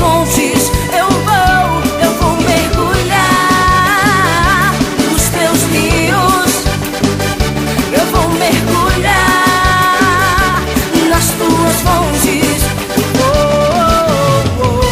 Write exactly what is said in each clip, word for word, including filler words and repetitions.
fontes eu vou, eu vou mergulhar. Nos teus rios eu vou mergulhar. Nas tuas fontes oh, oh, oh.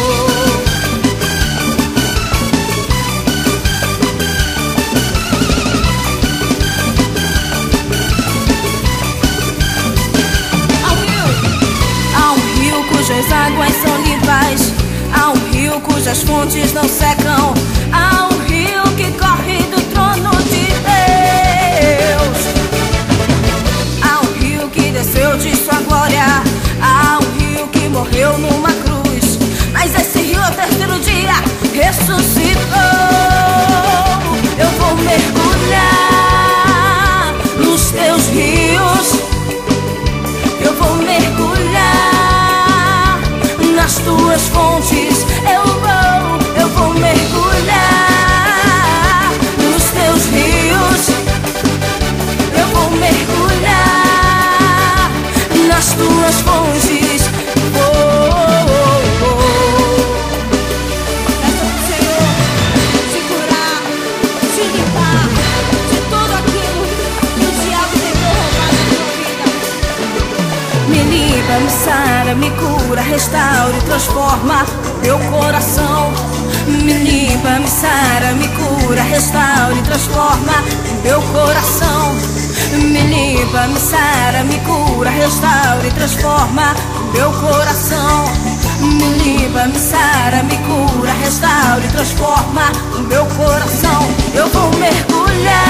Há um rio cujas águas são limpas, há um rio cujas fontes não secam, há um rio que corre do trono de Deus, há um rio que desceu de sua glória, há um rio que morreu numa cruz, mas esse rio ao terceiro dia ressuscitou. Eu vou mergulhar nos teus rios, eu vou mergulhar nas tuas fontes, eu vou, eu vou mergulhar nos teus rios, eu vou mergulhar nas tuas fontes. Oh, oh, oh, oh. Peça pro Senhor te curar, te limpar de tudo aquilo que o diabo tentou roubar da tua vida. Me limpa, me sara, me cura, restaura e transforma meu coração. Me limpa, me sara, me cura, restaura e transforma meu coração. Me limpa, me sara, me cura, restaura e transforma meu coração. Me limpa, me sara, me cura, restaura e transforma meu coração. Eu vou mergulhar